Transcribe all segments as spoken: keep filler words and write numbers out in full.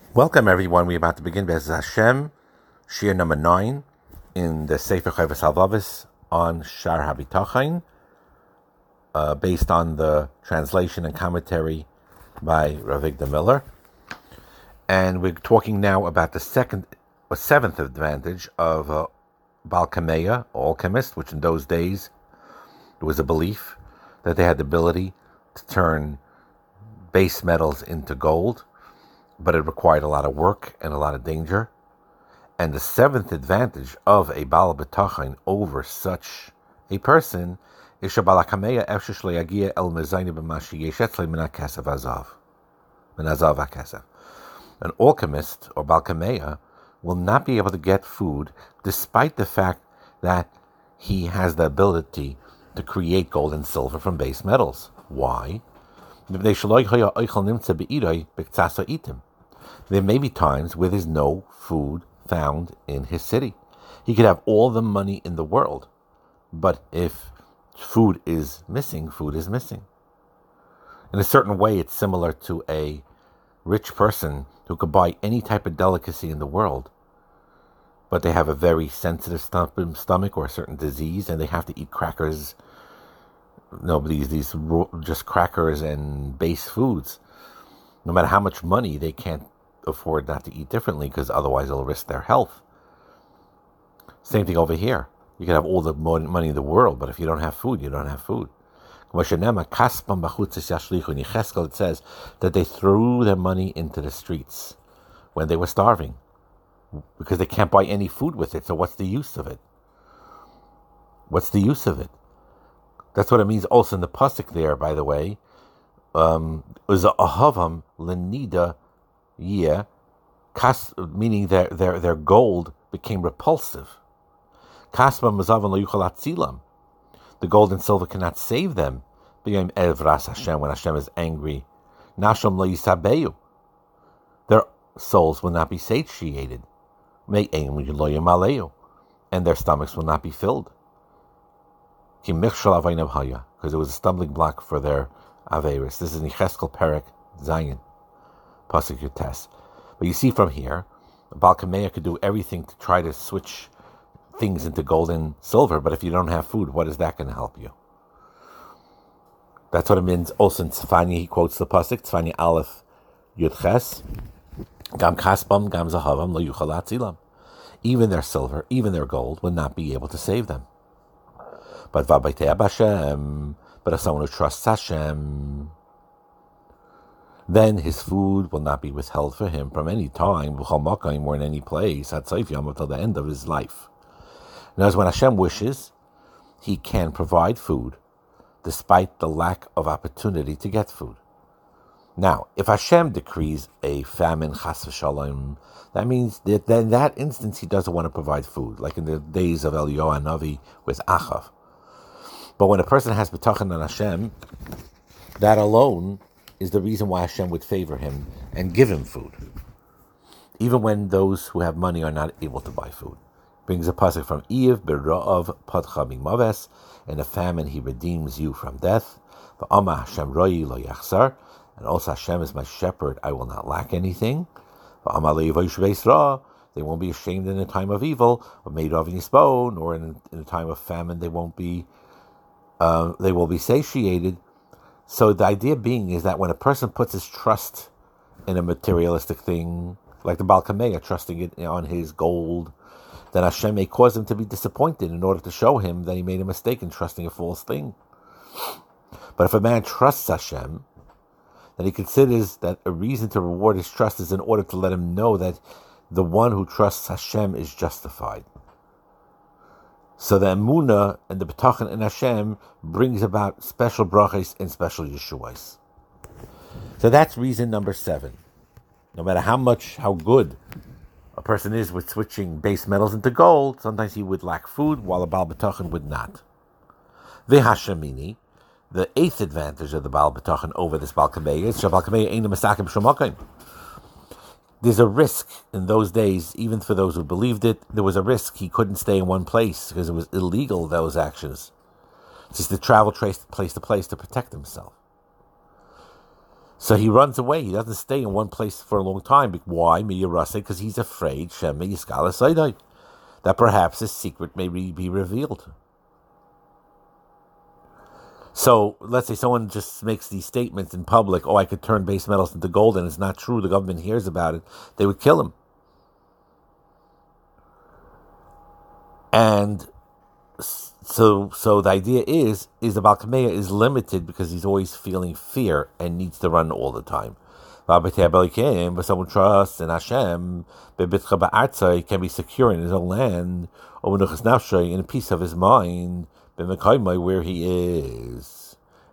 Welcome, everyone. We're about to begin Bez Hashem, Shir number nine in the Sefer Chovos HaLevavos on Shar HaBitachon, uh, based on the translation and commentary by Rav Avigdor Miller. And we're talking now about the second or seventh advantage of uh, Baal Kameya, alchemist, which in those days there was a belief that they had the ability to turn base metals into gold, but it required a lot of work and a lot of danger. And the seventh advantage of a Baal B'tachon over such a person is Shabal HaKameya Efshe Shlo Yagia El Mezayne B'ma Sheyesh Etzlei Min HaKesef Azav. Min Azav HaKesef. An alchemist or Baal Kameya will not be able to get food despite the fact that he has the ability to create gold and silver from base metals. Why? There may be times where there's no food found in his city. He could have all the money in the world, but if food is missing, food is missing. In a certain way, it's similar to a rich person who could buy any type of delicacy in the world, but they have a very sensitive stomach or a certain disease, and they have to eat crackers. No, these these just crackers and base foods. No matter how much money, they can't afford not to eat differently because otherwise they'll risk their health. Same thing over here. You can have all the money in the world, but if you don't have food, you don't have food. It says that they threw their money into the streets when they were starving because they can't buy any food with it. So what's the use of it? What's the use of it? That's what it means also in the pasuk there, by the way. Um, ahavam lenida yeh, meaning their their their gold became repulsive. Kaspa mazavan lo yuchal atzilam. The gold and silver cannot save them. B'yom evras Hashem, when Hashem is angry, nashom lo yisabeyu. Their souls will not be satiated. Me'ein lo yamaleyu, and their stomachs will not be filled. Because it was a stumbling block for their Averis. This is Yecheskel Perek Zayin, Pasuk Yutes. But you see from here, Baal Kameya could do everything to try to switch things into gold and silver, but if you don't have food, what is that going to help you? That's what it means. Also in Tzfanya, he quotes the Pasuk, Tzfanya Aleph Yudches, Gam Kaspam, Gam Zahavam, Lo Yuchal Atzilam. Even their silver, even their gold, will not be able to save them. But Hashem, but as someone who trusts Hashem, then his food will not be withheld for him from any time, or in any place, until the end of his life. Now, when Hashem wishes, he can provide food, despite the lack of opportunity to get food. Now, if Hashem decrees a famine, chas v'shalom, that means that in that instance he doesn't want to provide food, like in the days of Eliyahu Hanavi with Achav. But when a person has bitachon on Hashem, that alone is the reason why Hashem would favor him and give him food, even when those who have money are not able to buy food. Brings a pasuk from Eiv, Bera'av Padcha Mimaves, in a famine he redeems you from death. V'ama Hashem roi lo yachsar, and also Hashem is my shepherd, I will not lack anything. V'ama lo yivosh beis ra, they won't be ashamed in a time of evil, or made of nisbon, or in, in a time of famine they won't be Uh, they will be satiated. So the idea being is that when a person puts his trust in a materialistic thing, like the Baal Kameya trusting it on his gold, then Hashem may cause him to be disappointed in order to show him that he made a mistake in trusting a false thing. But if a man trusts Hashem, then he considers that a reason to reward his trust is in order to let him know that the one who trusts Hashem is justified. So the emunah and the bitachon in Hashem brings about special brachos and special yeshuas. So that's reason number seven. No matter how much, how good a person is with switching base metals into gold, sometimes he would lack food, while a Baal bitachon would not. V'hashemini, the eighth advantage of the Baal bitachon over this Baal Kameya is Baal Kameya ain't a masakim shamakim. There's a risk in those days, even for those who believed it, there was a risk he couldn't stay in one place because it was illegal, those actions. Just to travel place to place to protect himself. So he runs away. He doesn't stay in one place for a long time. Why? Because he's afraid Shem Yiskala that perhaps his secret may be revealed. So let's say someone just makes these statements in public, oh, I could turn base metals into gold, and it's not true, the government hears about it, they would kill him. And so so the idea is, is the Baal Kameya is limited because he's always feeling fear and needs to run all the time. But someone trusts in Hashem, can be secure in his own land, in a peace of his mind, where he is.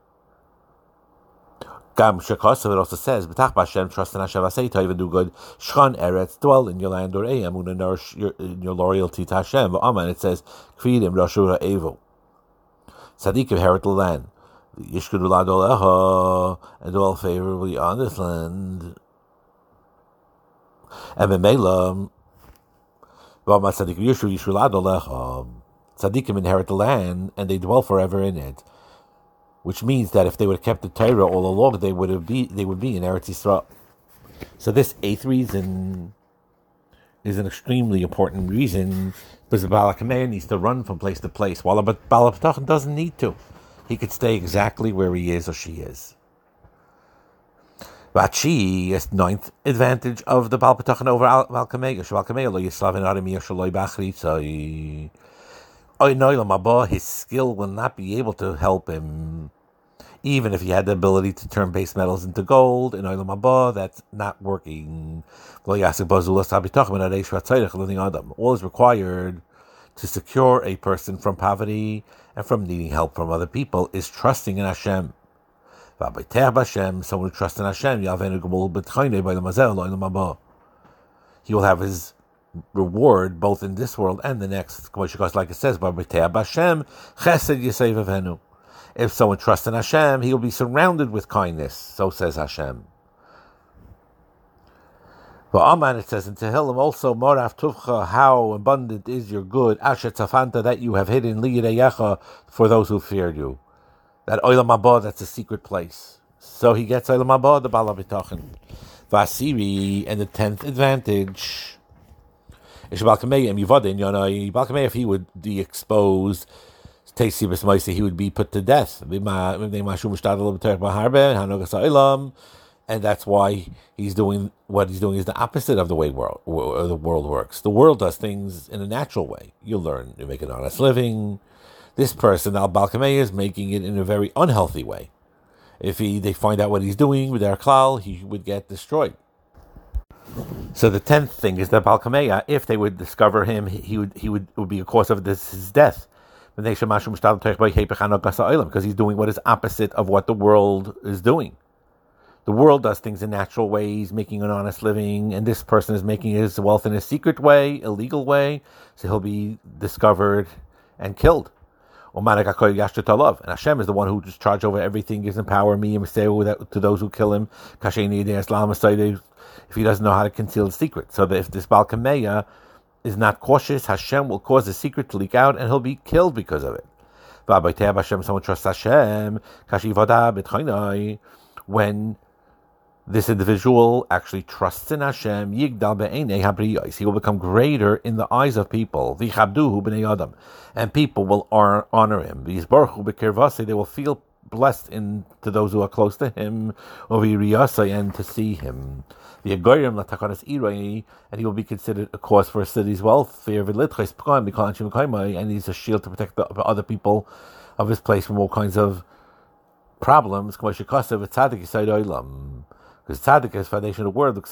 Gam Shekosov, it also says, B'tach B'Hashem, trust in Hashem, Asay even do good, Shchan Eretz, dwell in your land, or Eyamun, and nourish your, your loyalty to Hashem. V'aman, it says, Kvidim, Rashura Evo. Tzadikim inherit the land. Yishkudu Ladolecha, and dwell favorably on this land. And B'Meilam, V'aman Tzadikim Yishu, Yishu Ladolecha. Tzadikim inherit the land, and they dwell forever in it. Which means that if they would have kept the Torah all along, they would have be they would be in Eretz Yisrael. So this eighth reason is an extremely important reason, because the Baal HaKameya needs to run from place to place, while the Baal HaBitachon doesn't need to. He could stay exactly where he is or she is. Vachi is ninth advantage of the Baal HaBitachon over Baal HaKameya. Baal HaKameya lo yislavin arim yashaloi b'achritzai. His skill will not be able to help him, even if he had the ability to turn base metals into gold. In Olam Haba, that's not working. All is required to secure a person from poverty and from needing help from other people is trusting in Hashem. Someone who trusts in Hashem, he will have his reward both in this world and the next. Like it says, if someone trusts in Hashem, he will be surrounded with kindness. So says Hashem. But Aman, it says in Tehillim also, Moraf Tuvcha, how abundant is your good, Asher Tzafanta, that you have hidden, Liyireyecha, for those who feared you. That Olam Haba, that's a secret place. So he gets Olam Haba, the Baal HaBitachon. Vasiri, and the tenth advantage, if he would be exposed, he would be put to death. And that's why he's doing what he's doing is the opposite of the way world, the world works. The world does things in a natural way. You learn, you make an honest living. This person, Al Baal HaKameya, is making it in a very unhealthy way. If he they find out what he's doing with their klal, he would get destroyed. So the tenth thing is that Baal HaKameya, if they would discover him, he would he would it would be a cause of this his death. Because he's doing what is opposite of what the world is doing. The world does things in natural ways, making an honest living, and this person is making his wealth in a secret way, illegal way, so he'll be discovered and killed. And Hashem is the one who just charges over everything, gives him power, to those who kill him. If he doesn't know how to conceal the secret. So that if this Baal HaKameya is not cautious, Hashem will cause the secret to leak out and he'll be killed because of it. Someone trusts Hashem, when this individual actually trusts in Hashem, he will become greater in the eyes of people. And people will honor him. They will feel blessed in to those who are close to him, and to see him. And he will be considered a cause for a city's wealth, and he's a shield to protect the other people of his place from all kinds of problems. Because tzaddik is foundation of the world,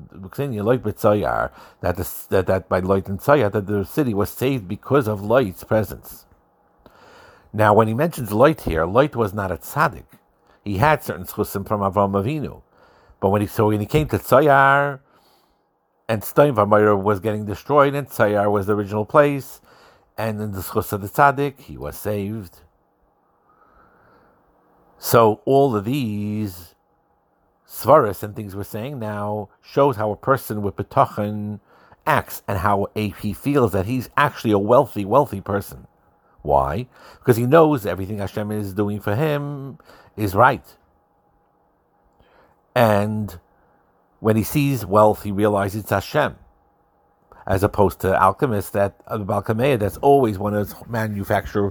that that that by light and tzayar, that the city was saved because of light's presence. Now, when he mentions light here, light was not a tzaddik. He had certain schusim from Avraham Avinu. But when he so when he came to Tzayar, and Stein Vamayra was getting destroyed, and Tzayar was the original place, and in the schus of the tzaddik, he was saved. So all of these svaras and things we're saying now shows how a person with bitachon acts, and how a, he feels that he's actually a wealthy, wealthy person. Why? Because he knows everything Hashem is doing for him is right. And when he sees wealth, he realizes it's Hashem, as opposed to alchemists that uh, Balkamea that's always want to manufacture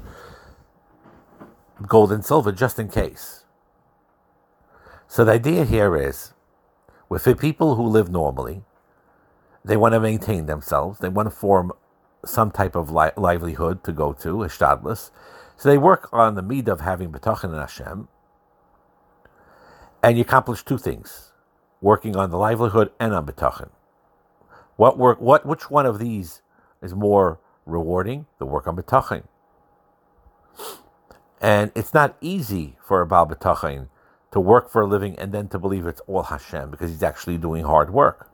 gold and silver just in case. So the idea here is, with the people who live normally, they want to maintain themselves, they want to form some type of li- livelihood to go to, a shtadlis. So they work on the midah of having betachin in Hashem, and you accomplish two things: working on the livelihood and on betachin. What work? What? Which one of these is more rewarding? The work on betachin. And it's not easy for a Baal betachin to work for a living and then to believe it's all Hashem, because he's actually doing hard work.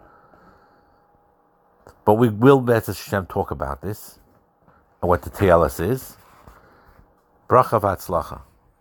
But we will, B'ez Hashem, talk about this and what the T L S is. Bracha v'atzlacha.